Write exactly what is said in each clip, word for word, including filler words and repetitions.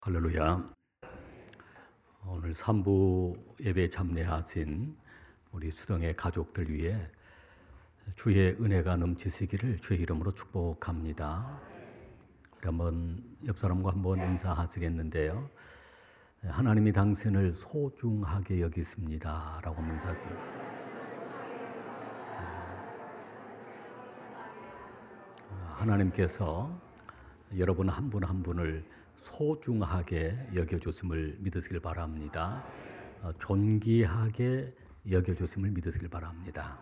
할렐루야. 오늘 삼 부 예배 참여하신 우리 수동의 가족들 위해 주의 은혜가 넘치시기를 주의 이름으로 축복합니다. 우리 한번 옆 사람과 한번 인사하시겠는데요. 하나님이 당신을 소중하게 여기십니다 라고 한번 인사하십니다. 하나님께서 여러분 한 분 한 분을 소중하게 여겨주심을 믿으시길 바랍니다. 존귀하게 여겨주심을 믿으시길 바랍니다.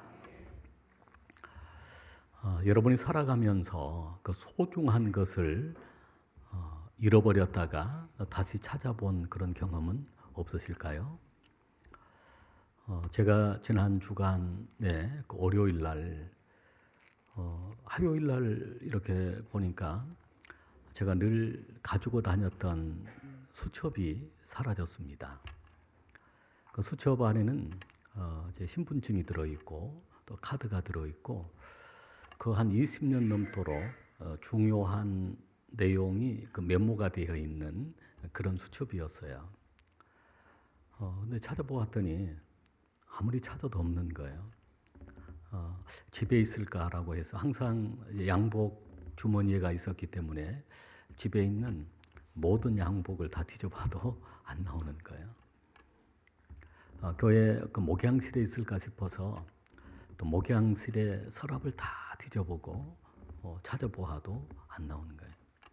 어, 여러분이 살아가면서 그 소중한 것을 어, 잃어버렸다가 다시 찾아본 그런 경험은 없으실까요? 어, 제가 지난 주간에 그 월요일 날, 어, 화요일 날 이렇게 보니까 제가 늘 가지고 다녔던 수첩이 사라졌습니다. 그 수첩 안에는 어, 제 신분증이 들어있고 또 카드가 들어있고 그 한 이십 년 넘도록 어, 중요한 내용이 그 메모가 되어 있는 그런 수첩이었어요. 어, 근데 찾아보았더니 아무리 찾아도 없는 거예요. 어, 집에 있을까라고 해서 항상 양복 주머니에가 있었기 때문에 집에 있는 모든 양복을 다 뒤져봐도 안 나오는 거예요. 어, 교회 그 목양실에 있을까 싶어서 또 목양실에 서랍을 다 뒤져보고 어, 찾아보아도 안 나오는 거예요.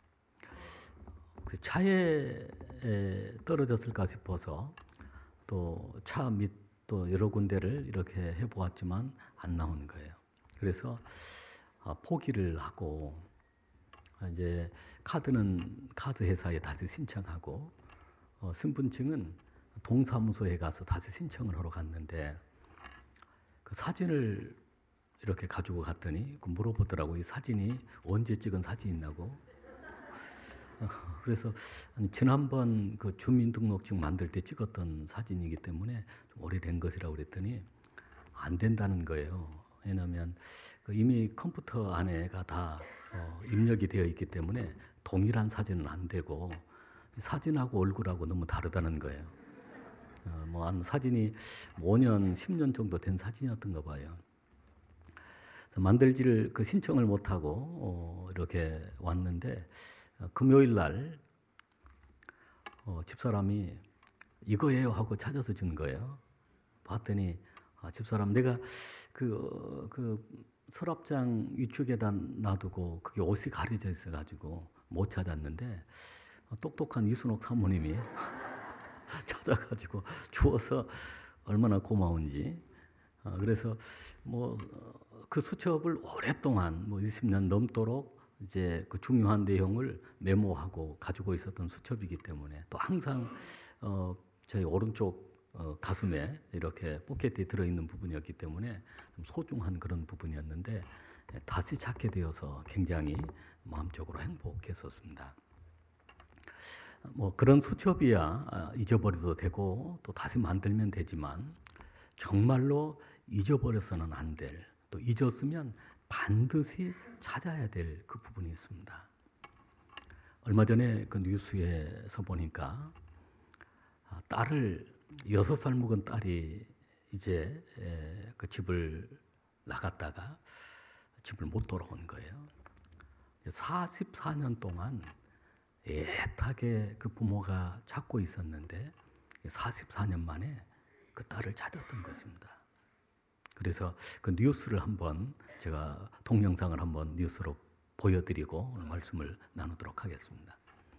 차에 떨어졌을까 싶어서 또 차 밑 또 여러 군데를 이렇게 해보았지만 안 나오는 거예요. 그래서 어, 포기를 하고 이제 카드는 카드 회사에 다시 신청하고 어, 신분증은 동사무소에 가서 다시 신청을 하러 갔는데 그 사진을 이렇게 가지고 갔더니 그 물어보더라고. 이 사진이 언제 찍은 사진이냐고. 어, 그래서 지난번 그 주민등록증 만들 때 찍었던 사진이기 때문에 좀 오래된 것이라고 그랬더니 안 된다는 거예요. 왜냐하면 그 이미 컴퓨터 안에가 다 어, 입력이 되어 있기 때문에 동일한 사진은 안 되고 사진하고 얼굴하고 너무 다르다는 거예요. 어, 뭐 한 사진이 오 년, 십 년 정도 된 사진이었던가 봐요. 만들지를 그 신청을 못 하고 어, 이렇게 왔는데 어, 금요일 날 어, 집사람이 이거예요 하고 찾아서 준 거예요. 봤더니 아, 집사람 내가 그, 그 서랍장 위쪽에다 놔두고 그게 옷이 가려져 있어가지고 못 찾았는데 똑똑한 이순옥 사모님이 찾아가지고 주어서 얼마나 고마운지. 어, 그래서 뭐 그 수첩을 오랫동안 뭐 이십 년 넘도록 이제 그 중요한 내용을 메모하고 가지고 있었던 수첩이기 때문에 또 항상 어, 저희 오른쪽 어, 가슴에 이렇게 포켓에 들어있는 부분이었기 때문에 좀 소중한 그런 부분이었는데 다시 찾게 되어서 굉장히 마음적으로 행복했었습니다. 뭐 그런 수첩이야 잊어버려도 되고 또 다시 만들면 되지만 정말로 잊어버려서는 안 될, 또 잊었으면 반드시 찾아야 될 그 부분이 있습니다. 얼마 전에 그 뉴스에서 보니까 딸을 여섯 살 먹은 딸이 이제 그 집을 나갔다가 집을 못 돌아온 거예요. 사십사 년 동안 애타게 그 부모가 찾고 있었는데 사십사 년 만에 그 딸을 찾았던 것입니다. 그래서 그 뉴스를 한번 제가 동영상을 한번 뉴스로 보여드리고 오늘 말씀을 나누도록 하겠습니다.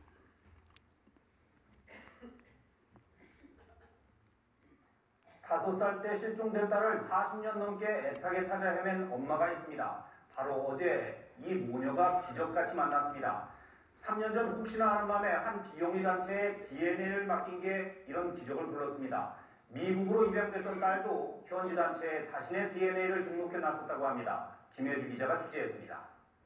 다섯 살 때 실종된 딸을 사십 년 넘게 애타게 찾아 헤맨 엄마가 있습니다. 바로 어제 이 모녀가 기적같이 만났습니다. 삼 년 전 혹시나 하는 마음에 한 비영리 단체에 디엔에이를 맡긴 게 이런 기적을 불렀습니다. 미국으로 입양됐던 딸도 현지 단체에 자신의 디엔에이를 등록해 놨었다고 합니다. 김혜주 기자가 취재했습니다.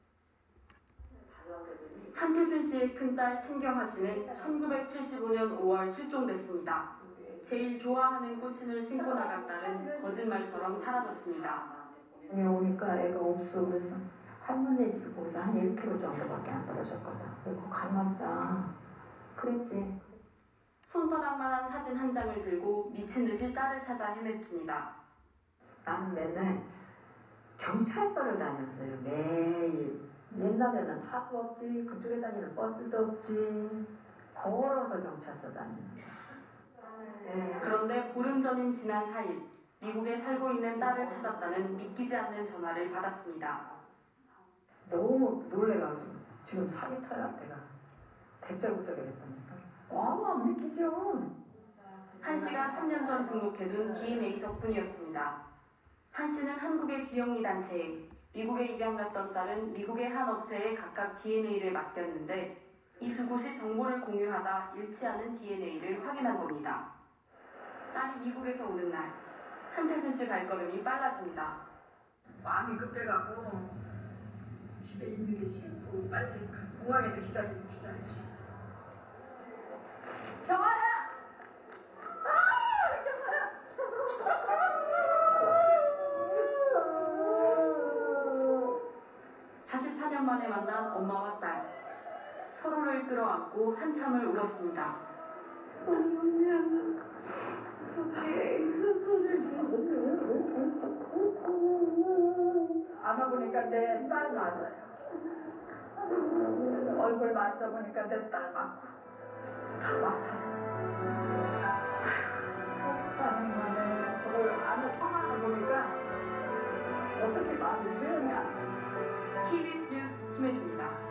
한태순 씨의 큰딸 신경아 씨는 천구백칠십오 년 오월 실종됐습니다. 제일 좋아하는 꽃신을 신고 나간 딸은 거짓말처럼 사라졌습니다. 여기 오니까 애가 없어. 그래서 할머니 집 거기서 한 일 킬로미터 정도밖에 안 떨어졌거든. 그리고 가만다. 그랬지. 손바닥만한 사진 한 장을 들고 미친 듯이 딸을 찾아 헤맸습니다. 나는 맨날 경찰서를 다녔어요. 매일. 옛날에는 차도 없지, 그쪽에 다니는 버스도 없지. 걸어서 경찰서 다니는. 예. 그런데 보름 전인 지난 사 일 미국에 살고 있는 딸을 찾았다는 믿기지 않는 전화를 받았습니다. 너무 놀래가지고 지금 사기쳐요 내가. 대짜고짜 그랬다니까. 와, 안 믿기죠. 한 씨가 삼 년 전 등록해둔 디엔에이 덕분이었습니다. 한 씨는 한국의 비영리 단체에, 미국에 입양 갔던 딸은 미국의 한 업체에 각각 디엔에이를 맡겼는데 이 두 곳이 정보를 공유하다 일치하는 디엔에이를 확인한 겁니다. 딸이 미국에서 오는 날, 한태순 씨 발걸음이 빨라집니다. 마음이 급해갖고 집에 있는 게 싫고 빨리 그 공항에서 기다리고 기다리고 싶어. 경아야! 아! 경아야! 사십사 년 만에 만난 엄마와 딸. 서로를 끌어안고 한참을 울었습니다. 엄마야, 속에 있어서는 안아보니까 내 딸 맞아요. 얼굴 만져보니까 내 딸 맞고 다 맞아요. 사십사 년 만에 저걸 안아 청하보니까 어떻게 마음이 드느냐. 티비에스 뉴스 김혜주입니다.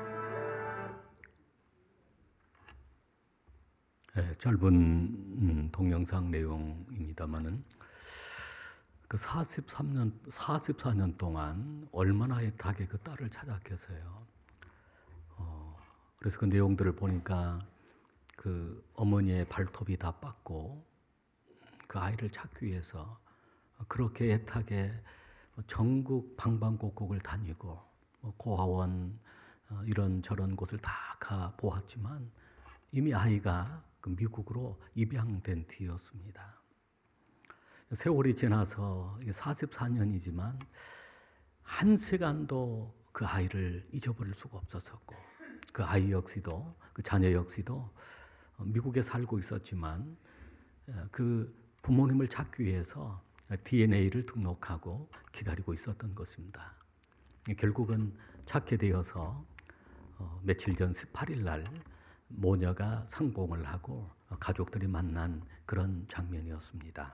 네, 짧은 음, 동영상 내용입니다만은 그 사십삼 년, 사십사 년 동안 얼마나 애타게 그 딸을 찾았겠어요. 어, 그래서 그 내용들을 보니까 그 어머니의 발톱이 다 빻고 그 아이를 찾기 위해서 그렇게 애타게 전국 방방곡곡을 다니고 뭐 고아원 어, 이런 저런 곳을 다 가 보았지만 이미 아이가 그 미국으로 입양된 뒤였습니다. 세월이 지나서 사십사 년이지만 한 시간도 그 아이를 잊어버릴 수가 없었었고 그 아이 역시도 그 자녀 역시도 미국에 살고 있었지만 그 부모님을 찾기 위해서 디엔에이를 등록하고 기다리고 있었던 것입니다. 결국은 찾게 되어서 며칠 전 십팔 일 날 모녀가 상봉을 하고 가족들이 만난 그런 장면이었습니다.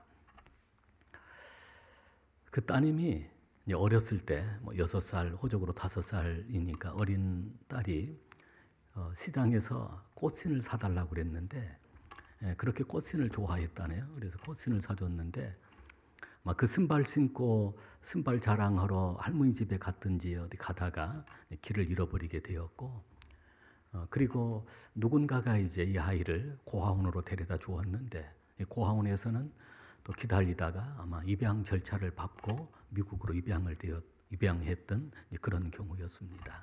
그 따님이 어렸을 때 뭐 여섯 살, 호적으로 다섯 살이니까 어린 딸이 시장에서 꽃신을 사달라고 그랬는데 그렇게 꽃신을 좋아했다네요. 그래서 꽃신을 사줬는데 막 그 신발 신고 신발 자랑하러 할머니 집에 갔든지 어디 가다가 길을 잃어버리게 되었고 어, 그리고 누군가가 이제 이 아이를 고아원으로 데려다 주었는데 이 고아원에서는 또 기다리다가 아마 입양 절차를 밟고 미국으로 입양을 되었, 입양했던 그런 경우였습니다.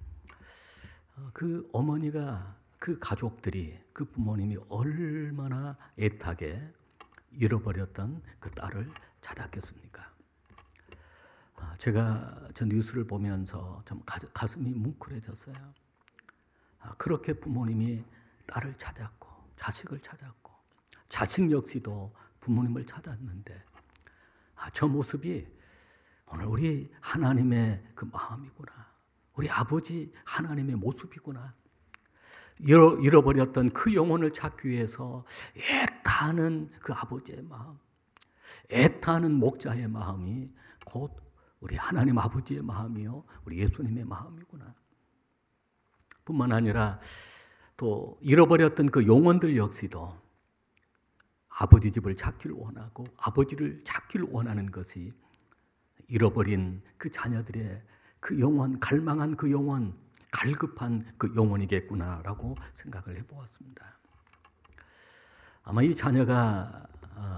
어, 그 어머니가 그 가족들이 그 부모님이 얼마나 애타게 잃어버렸던 그 딸을 찾았겠습니까? 아, 제가 저 뉴스를 보면서 참 가슴이 뭉클해졌어요. 그렇게 부모님이 딸을 찾았고 자식을 찾았고 자식 역시도 부모님을 찾았는데 아, 저 모습이 오늘 우리 하나님의 그 마음이구나. 우리 아버지 하나님의 모습이구나. 잃어, 잃어버렸던 그 영혼을 찾기 위해서 애타는 그 아버지의 마음, 애타는 목자의 마음이 곧 우리 하나님 아버지의 마음이요 우리 예수님의 마음이구나. 뿐만 아니라 또 잃어버렸던 그 영혼들 역시도 아버지 집을 찾기를 원하고 아버지를 찾기를 원하는 것이 잃어버린 그 자녀들의 그 영혼, 갈망한 그 영혼, 갈급한 그 영혼이겠구나라고 생각을 해보았습니다. 아마 이 자녀가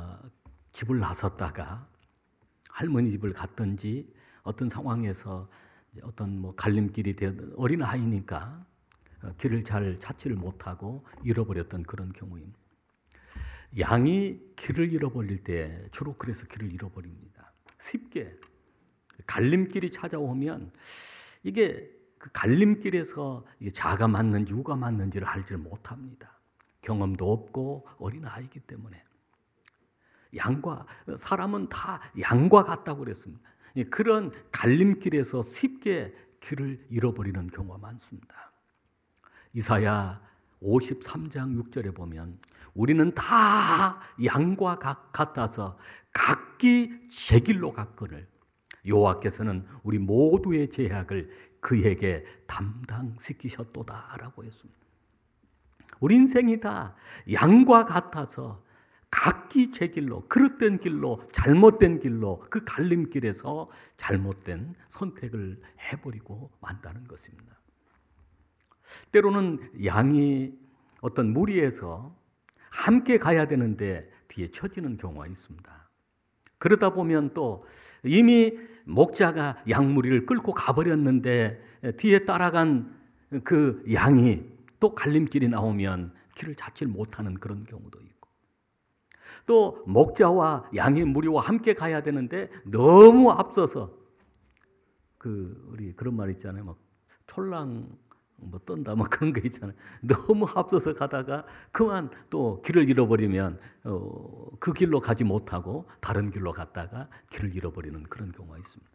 집을 나섰다가 할머니 집을 갔든지 어떤 상황에서 어떤 뭐 갈림길이 되었던 어린 아이니까 길을 잘 찾지를 못하고 잃어버렸던 그런 경우입니다. 양이 길을 잃어버릴 때 주로 그래서 길을 잃어버립니다. 쉽게 갈림길이 찾아오면 이게 그 갈림길에서 이게 자가 맞는지 우가 맞는지를 알지를 못합니다. 경험도 없고 어린아이이기 때문에. 양과, 사람은 다 양과 같다고 그랬습니다. 그런 갈림길에서 쉽게 길을 잃어버리는 경우가 많습니다. 이사야 오십삼 장 육 절에 보면 우리는 다 양과 같아서 각기 제 길로 갔거늘 여호와께서는 우리 모두의 죄악을 그에게 담당시키셨도다라고 했습니다. 우리 인생이 다 양과 같아서 각기 제 길로, 그릇된 길로, 잘못된 길로, 그 갈림길에서 잘못된 선택을 해버리고 만다는 것입니다. 때로는 양이 어떤 무리에서 함께 가야 되는데 뒤에 처지는 경우가 있습니다. 그러다 보면 또 이미 목자가 양무리를 끌고 가버렸는데 뒤에 따라간 그 양이 또 갈림길이 나오면 길을 찾지 못하는 그런 경우도 있고, 또 목자와 양의 무리와 함께 가야 되는데 너무 앞서서 그 우리 그런 말 있잖아요. 막 촐랑 뭐 떤다 막 그런 거 있잖아요. 너무 앞서서 가다가 그만 또 길을 잃어버리면 어, 그 길로 가지 못하고 다른 길로 갔다가 길을 잃어버리는 그런 경우가 있습니다.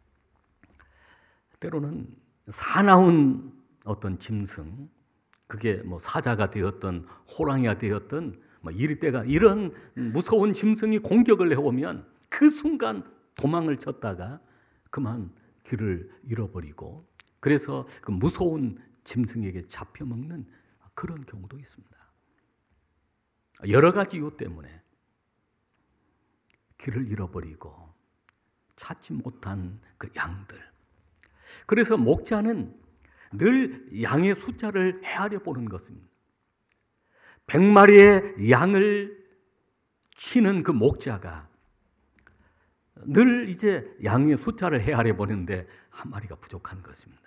때로는 사나운 어떤 짐승, 그게 뭐 사자가 되었던 호랑이가 되었던 뭐 이리 때가 이런 무서운 짐승이 공격을 해오면 그 순간 도망을 쳤다가 그만 길을 잃어버리고, 그래서 그 무서운 짐승에게 잡혀먹는 그런 경우도 있습니다. 여러 가지 이유 때문에 길을 잃어버리고 찾지 못한 그 양들. 그래서 목자는 늘 양의 숫자를 헤아려 보는 것입니다. 백 마리의 양을 치는 그 목자가 늘 이제 양의 숫자를 헤아려 보는데 한 마리가 부족한 것입니다.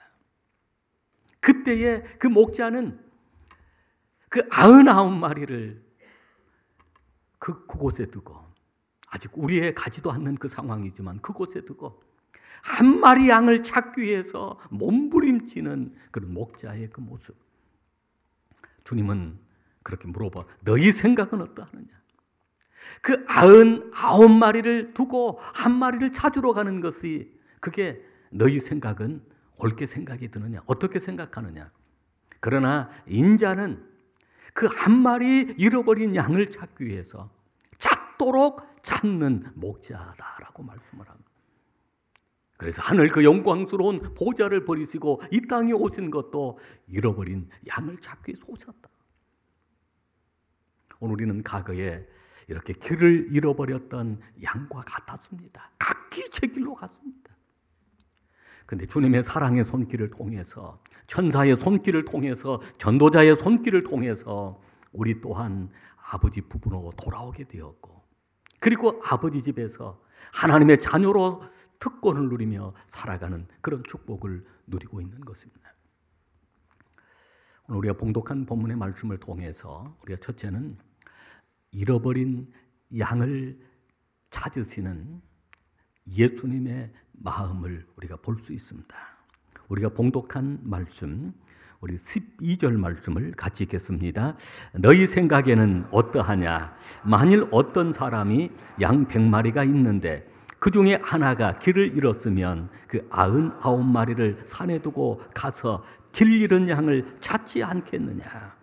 그때에 그 목자는 그 아흔아홉 마리를 그, 그곳에 두고, 아직 우리의 가지도 않는 그 상황이지만 그곳에 두고 한 마리 양을 찾기 위해서 몸부림치는 그런 목자의 그 모습. 주님은 그렇게 물어봐, 너희 생각은 어떠하느냐? 그 아흔아홉 마리를 두고 한 마리를 찾으러 가는 것이, 그게 너희 생각은 옳게 생각이 드느냐? 어떻게 생각하느냐? 그러나 인자는 그 한 마리 잃어버린 양을 찾기 위해서 찾도록 찾는 목자다라고 말씀을 합니다. 그래서 하늘 그 영광스러운 보좌를 버리시고 이 땅에 오신 것도 잃어버린 양을 찾기 위해서 오셨다. 오늘 우리는 과거에 이렇게 길을 잃어버렸던 양과 같았습니다. 각기 제 길로 갔습니다. 그런데 주님의 사랑의 손길을 통해서, 천사의 손길을 통해서, 전도자의 손길을 통해서 우리 또한 아버지 부부로 돌아오게 되었고, 그리고 아버지 집에서 하나님의 자녀로 특권을 누리며 살아가는 그런 축복을 누리고 있는 것입니다. 오늘 우리가 봉독한 본문의 말씀을 통해서 우리가 첫째는 잃어버린 양을 찾으시는 예수님의 마음을 우리가 볼 수 있습니다. 우리가 봉독한 말씀, 우리 십이 절 말씀을 같이 읽겠습니다. 너희 생각에는 어떠하냐? 만일 어떤 사람이 양 백 마리가 있는데 그 중에 하나가 길을 잃었으면 그 아흔아홉 마리를 산에 두고 가서 길 잃은 양을 찾지 않겠느냐?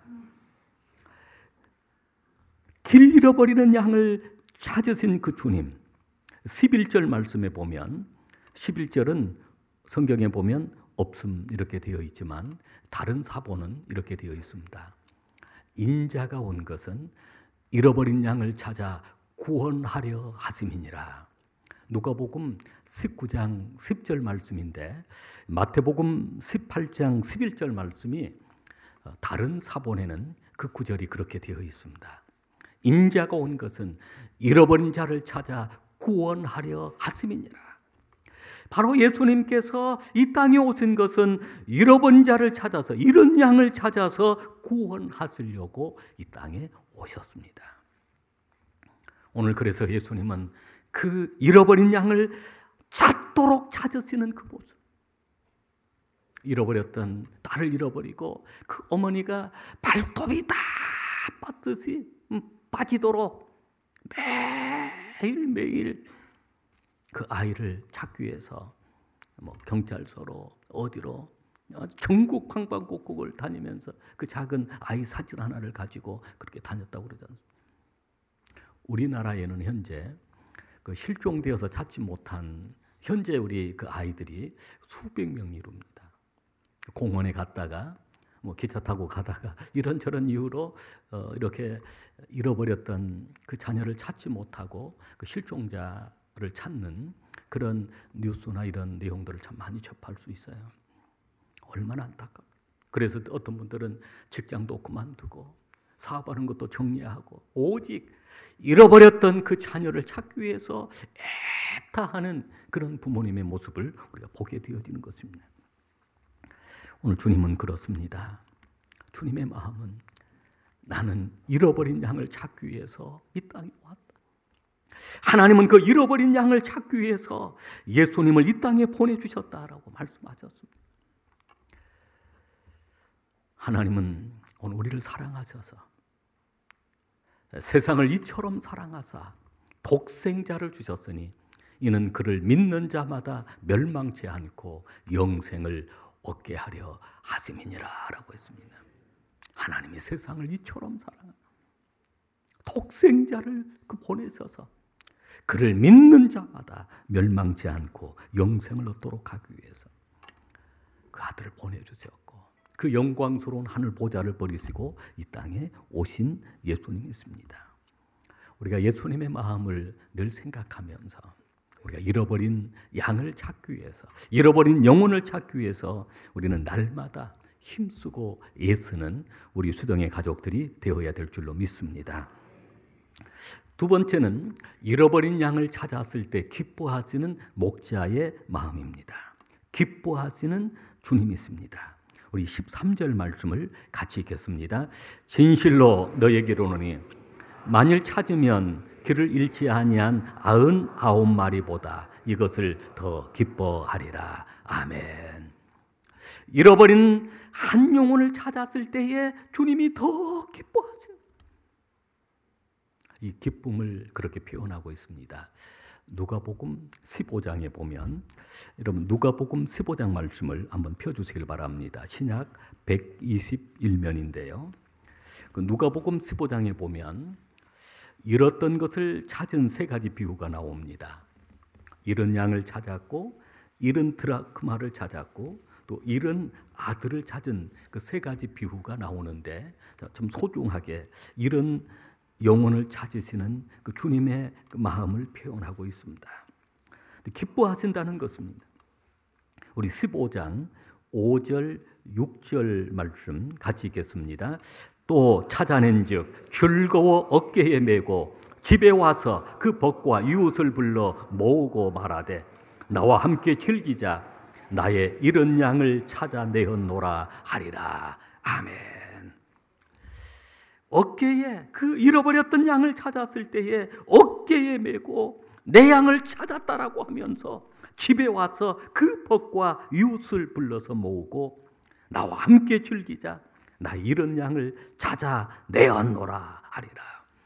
길 잃어버리는 양을 찾으신 그 주님. 십일 절 말씀에 보면, 십일 절은 성경에 보면 없음 이렇게 되어 있지만 다른 사본은 이렇게 되어 있습니다. 인자가 온 것은 잃어버린 양을 찾아 구원하려 하심이니라. 누가복음 십구 장 십 절 말씀인데 마태복음 십팔 장 십일 절 말씀이 다른 사본에는 그 구절이 그렇게 되어 있습니다. 인자가 온 것은 잃어버린 자를 찾아 구원하려 하심이니라. 바로 예수님께서 이 땅에 오신 것은 잃어버린 자를 찾아서, 잃은 양을 찾아서 구원하시려고 이 땅에 오셨습니다. 오늘 그래서 예수님은 그 잃어버린 양을 찾도록 찾으시는 그 모습. 잃어버렸던 딸을 잃어버리고 그 어머니가 발톱이 다 빠듯이 빠지도록 매일매일 그 아이를 찾기 위해서 뭐 경찰서로 어디로 전국 방방곡곡을 다니면서 그 작은 아이 사진 하나를 가지고 그렇게 다녔다고 그러지 않습니까? 우리나라에는 현재 그 실종되어서 찾지 못한 현재 우리 그 아이들이 수백 명이 이룹니다. 공원에 갔다가 뭐 기차 타고 가다가 이런저런 이유로 어 이렇게 잃어버렸던 그 자녀를 찾지 못하고 그 실종자를 찾는 그런 뉴스나 이런 내용들을 참 많이 접할 수 있어요. 얼마나 안타깝다. 그래서 어떤 분들은 직장도 그만두고 사업하는 것도 정리하고 오직 잃어버렸던 그 자녀를 찾기 위해서 애타하는 그런 부모님의 모습을 우리가 보게 되어지는 것입니다. 오늘 주님은 그렇습니다. 주님의 마음은 나는 잃어버린 양을 찾기 위해서 이 땅에 왔다. 하나님은 그 잃어버린 양을 찾기 위해서 예수님을 이 땅에 보내주셨다라고 말씀하셨습니다. 하나님은 오늘 우리를 사랑하셔서 세상을 이처럼 사랑하사 독생자를 주셨으니 이는 그를 믿는 자마다 멸망치 않고 영생을 얻게 하려 하심이니라 라고 했습니다. 하나님이 세상을 이처럼 사랑하사 독생자를 그 보내셔서 그를 믿는 자마다 멸망치 않고 영생을 얻도록 하기 위해서 그 아들을 보내주셨고 그 영광스러운 하늘 보좌를 버리시고 이 땅에 오신 예수님이 있습니다. 우리가 예수님의 마음을 늘 생각하면서 우리가 잃어버린 양을 찾기 위해서 잃어버린 영혼을 찾기 위해서 우리는 날마다 힘쓰고 애쓰는 우리 수동의 가족들이 되어야 될 줄로 믿습니다. 두 번째는 잃어버린 양을 찾았을 때 기뻐하시는 목자의 마음입니다. 기뻐하시는 주님이 있습니다. 우리 십삼 절 말씀을 같이 읽겠습니다. 진실로 너에게 이르노니 만일 찾으면 길을 잃지 아니한 아흔 아홉 마리보다 이것을 더 기뻐하리라. 아멘. 잃어버린 한 영혼을 찾았을 때에 주님이 더 기뻐하세요. 이 기쁨을 그렇게 표현하고 있습니다. 누가복음 십오 장에 보면 여러분 누가복음 십오 장 말씀을 한번 펴주시길 바랍니다. 신약 백이십일 면인데요. 그 누가복음 십오 장에 보면 잃었던 것을 찾은 세 가지 비유가 나옵니다. 잃은 양을 찾았고 잃은 드라크마를 찾았고 또 잃은 아들을 찾은 그 세 가지 비유가 나오는데 좀 소중하게 잃은 영혼을 찾으시는 그 주님의 그 마음을 표현하고 있습니다. 기뻐하신다는 것입니다. 우리 십오 장 오 절 육 절 말씀 같이 읽겠습니다. 또 찾아낸즉 즐거워 어깨에 메고 집에 와서 그 벗과 이웃을 불러 모으고 말하되 나와 함께 즐기자 나의 잃은 양을 찾아내었노라 하리라. 아멘. 어깨에 그 잃어버렸던 양을 찾았을 때에 어깨에 메고 내 양을 찾았다라고 하면서 집에 와서 그 벗과 이웃을 불러서 모으고 나와 함께 즐기자 나 잃은 양을 찾아내었노라 하리라.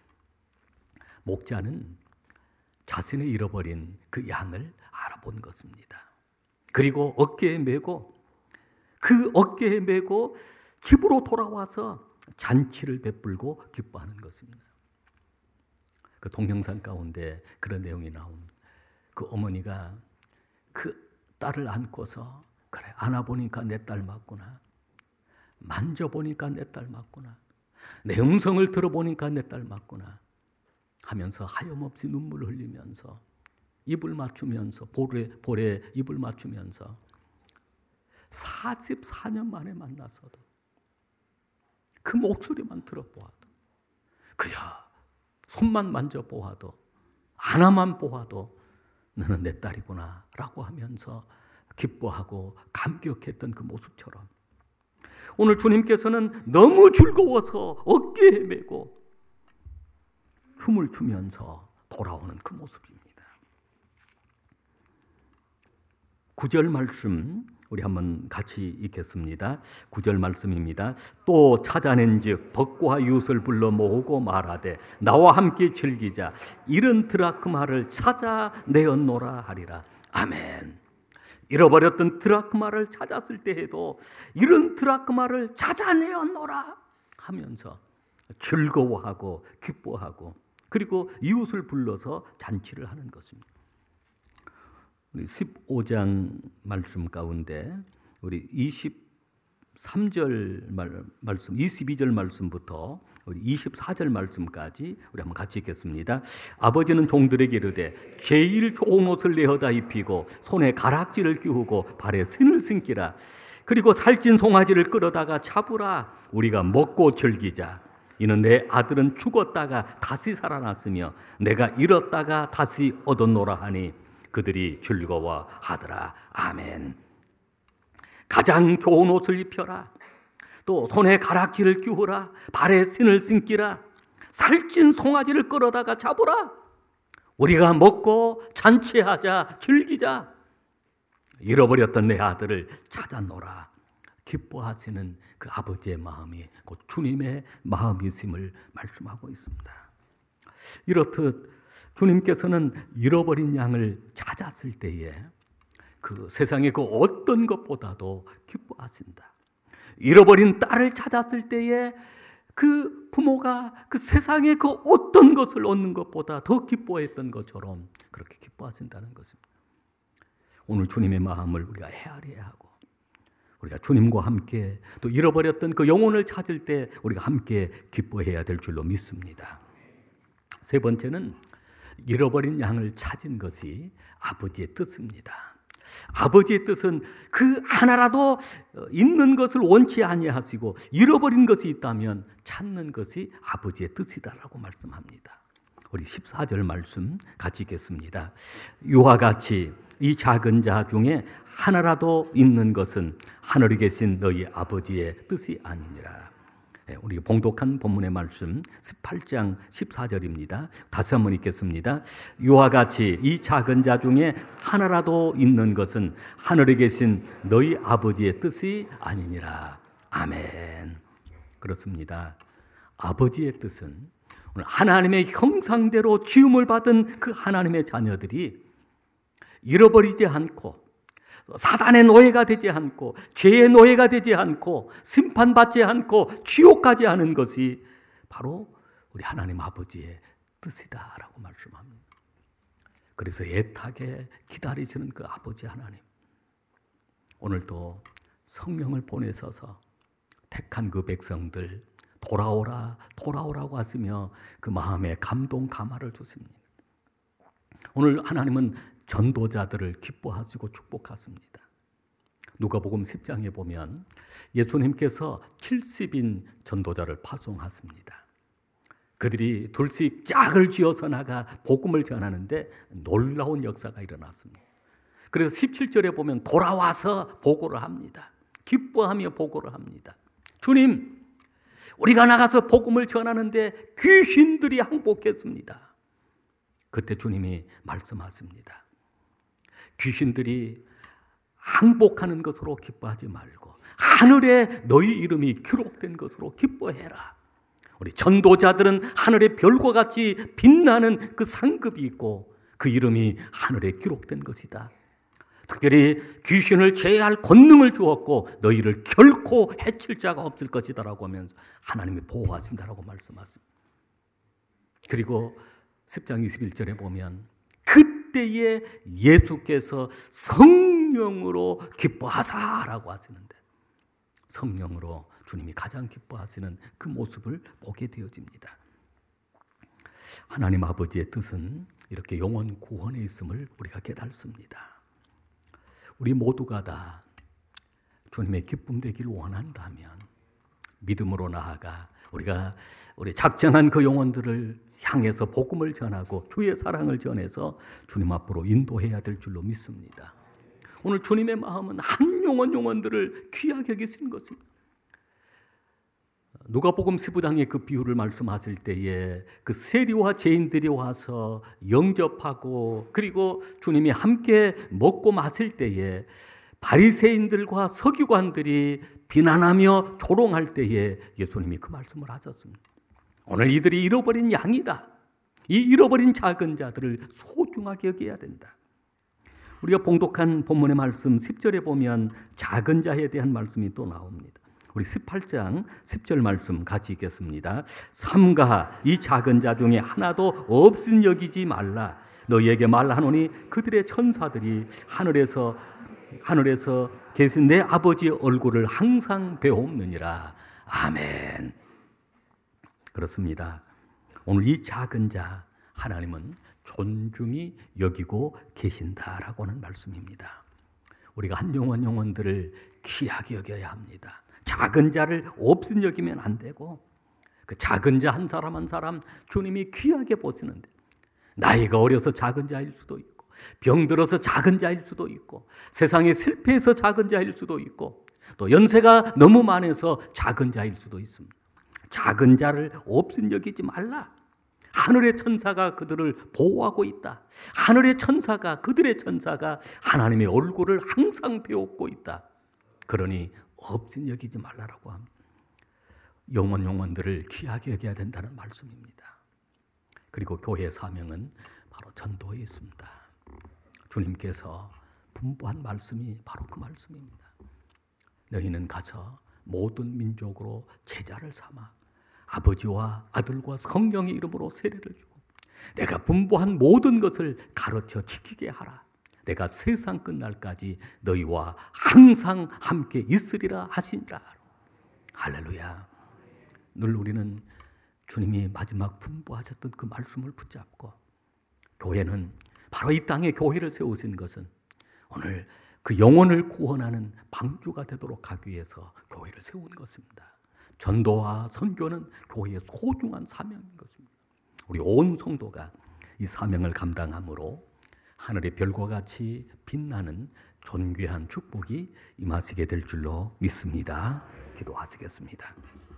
목자는 자신의 잃어버린 그 양을 알아본 것입니다. 그리고 어깨에 메고 그 어깨에 메고 집으로 돌아와서 잔치를 베풀고 기뻐하는 것입니다. 그 동영상 가운데 그런 내용이 나옵니다. 그 어머니가 그 딸을 안고서 그래 안아보니까 내 딸 맞구나. 만져보니까 내 딸 맞구나. 내 음성을 들어보니까 내 딸 맞구나 하면서 하염없이 눈물을 흘리면서 입을 맞추면서 볼에, 볼에 입을 맞추면서 사십사 년 만에 만나서도 그 목소리만 들어보아도 그저 손만 만져보아도 하나만 보아도 너는 내 딸이구나 라고 하면서 기뻐하고 감격했던 그 모습처럼 오늘 주님께서는 너무 즐거워서 어깨에 메고 춤을 추면서 돌아오는 그 모습입니다. 구 절 말씀 우리 한번 같이 읽겠습니다. 구 절 말씀입니다. 또 찾아낸즉 벗과 이웃을 불러 모으고 말하되 나와 함께 즐기자. 이런 드라크마를 찾아내었노라 하리라. 아멘. 잃어버렸던 드라크마를 찾았을 때에도 이런 드라크마를 찾아내었노라 하면서 즐거워하고 기뻐하고 그리고 이웃을 불러서 잔치를 하는 것입니다. 우리 십오 장 말씀 가운데 우리 이십삼 절 말, 말씀, 이십이 절 말씀부터 우리 이십사 절 말씀까지 우리 한번 같이 읽겠습니다. 아버지는 종들에게 이르되 제일 좋은 옷을 내어다 입히고 손에 가락지를 끼우고 발에 신을 신기라. 그리고 살찐 송아지를 끌어다가 잡으라. 우리가 먹고 즐기자. 이는 내 아들은 죽었다가 다시 살아났으며 내가 잃었다가 다시 얻었노라 하니 그들이 즐거워하더라. 아멘. 가장 좋은 옷을 입혀라. 또 손에 가락지를 끼우라. 발에 신을 신기라. 살찐 송아지를 끌어다가 잡으라. 우리가 먹고 잔치하자, 즐기자. 잃어버렸던 내 아들을 찾아노라. 기뻐하시는 그 아버지의 마음이 곧 주님의 마음이심을 말씀하고 있습니다. 이렇듯 주님께서는 잃어버린 양을 찾았을 때에 그 세상의 그 어떤 것보다도 기뻐하신다. 잃어버린 딸을 찾았을 때에 그 부모가 그 세상의 그 어떤 것을 얻는 것보다 더 기뻐했던 것처럼 그렇게 기뻐하신다는 것입니다. 오늘 주님의 마음을 우리가 헤아려야 하고 우리가 주님과 함께 또 잃어버렸던 그 영혼을 찾을 때 우리가 함께 기뻐해야 될 줄로 믿습니다. 세 번째는 잃어버린 양을 찾은 것이 아버지의 뜻입니다. 아버지의 뜻은 그 하나라도 있는 것을 원치 아니하시고 잃어버린 것이 있다면 찾는 것이 아버지의 뜻이다라고 말씀합니다. 우리 십사 절 말씀 같이 읽겠습니다. 이와 같이 이 작은 자 중에 하나라도 있는 것은 하늘에 계신 너희 아버지의 뜻이 아니니라. 우리 봉독한 본문의 말씀 십팔 장 십사 절입니다. 다시 한번 읽겠습니다. 이와 같이 이 작은 자 중에 하나라도 있는 것은 하늘에 계신 너희 아버지의 뜻이 아니니라. 아멘. 그렇습니다. 아버지의 뜻은 오늘 하나님의 형상대로 지음을 받은 그 하나님의 자녀들이 잃어버리지 않고 사단의 노예가 되지 않고 죄의 노예가 되지 않고 심판받지 않고 지옥 가지 않은 것이 바로 우리 하나님 아버지의 뜻이다라고 말씀합니다. 그래서 애타게 기다리시는 그 아버지 하나님, 오늘도 성령을 보내셔서 택한 그 백성들 돌아오라 돌아오라고 하시며 그 마음에 감동 감화를 주십니다. 오늘 하나님은 전도자들을 기뻐하시고 축복하십니다. 누가복음 십 장에 보면 예수님께서 칠십인 전도자를 파송하십니다. 그들이 둘씩 짝을 쥐어서 나가 복음을 전하는데 놀라운 역사가 일어났습니다. 그래서 십칠 절에 보면 돌아와서 보고를 합니다. 기뻐하며 보고를 합니다. 주님, 우리가 나가서 복음을 전하는데 귀신들이 항복했습니다. 그때 주님이 말씀하십니다. 귀신들이 항복하는 것으로 기뻐하지 말고 하늘에 너희 이름이 기록된 것으로 기뻐해라. 우리 전도자들은 하늘의 별과 같이 빛나는 그 상급이 있고 그 이름이 하늘에 기록된 것이다. 특별히 귀신을 제어할 권능을 주었고 너희를 결코 해칠 자가 없을 것이다 라고 하면서 하나님이 보호하신다라고 말씀하십니다. 그리고 십 장 이십일 절에 보면 그때에 예수께서 성령으로 기뻐하사라고 하시는데 성령으로 주님이 가장 기뻐하시는 그 모습을 보게 되어집니다. 하나님 아버지의 뜻은 이렇게 영혼 구원에 있음을 우리가 깨닫습니다. 우리 모두가 다 주님의 기쁨 되길 원한다면 믿음으로 나아가 우리가 우리 작정한 그 영혼들을 향해서 복음을 전하고 주의 사랑을 전해서 주님 앞으로 인도해야 될 줄로 믿습니다. 오늘 주님의 마음은 한 영혼 영혼들을 귀하게 여기신 것입니다. 누가복음 십오 장의 그 비유를 말씀하실 때에 그 세리와 죄인들이 와서 영접하고 그리고 주님이 함께 먹고 마실 때에 바리새인들과 서기관들이 비난하며 조롱할 때에 예수님이 그 말씀을 하셨습니다. 오늘 이들이 잃어버린 양이다. 이 잃어버린 작은 자들을 소중하게 여겨야 된다. 우리가 봉독한 본문의 말씀 십 절에 보면 작은 자에 대한 말씀이 또 나옵니다. 우리 십팔 장 십 절 말씀 같이 읽겠습니다. 삼가 이 작은 자 중에 하나도 없은 여기지 말라. 너희에게 말하노니 그들의 천사들이 하늘에서 하늘에서 계신 내 아버지의 얼굴을 항상 배옵느니라. 아멘. 그렇습니다. 오늘 이 작은 자 하나님은 존중히 여기고 계신다라고 하는 말씀입니다. 우리가 한 영혼 영혼들을 귀하게 여겨야 합니다. 작은 자를 없은 여기면 안 되고 그 작은 자 한 사람 한 사람 주님이 귀하게 보시는데 나이가 어려서 작은 자일 수도 있고 병들어서 작은 자일 수도 있고 세상에 실패해서 작은 자일 수도 있고 또 연세가 너무 많아서 작은 자일 수도 있습니다. 작은 자를 없은 여기지 말라. 하늘의 천사가 그들을 보호하고 있다. 하늘의 천사가 그들의 천사가 하나님의 얼굴을 항상 배우고 있다. 그러니 없인 여기지 말라라고 합니다. 영혼 영혼들을 귀하게 여겨야 된다는 말씀입니다. 그리고 교회의 사명은 바로 전도에 있습니다. 주님께서 분부한 말씀이 바로 그 말씀입니다. 너희는 가서 모든 민족으로 제자를 삼아 아버지와 아들과 성령의 이름으로 세례를 주고 내가 분부한 모든 것을 가르쳐 지키게 하라. 내가 세상 끝날까지 너희와 항상 함께 있으리라 하시니라. 할렐루야. 늘 우리는 주님이 마지막 분부하셨던 그 말씀을 붙잡고 교회는 바로 이 땅에 교회를 세우신 것은 오늘 그 영혼을 구원하는 방주가 되도록 하기 위해서 교회를 세운 것입니다. 전도와 선교는 교회의 소중한 사명인 것입니다. 우리 온 성도가 이 사명을 감당함으로 하늘의 별과 같이 빛나는 존귀한 축복이 임하시게 될 줄로 믿습니다. 기도하시겠습니다.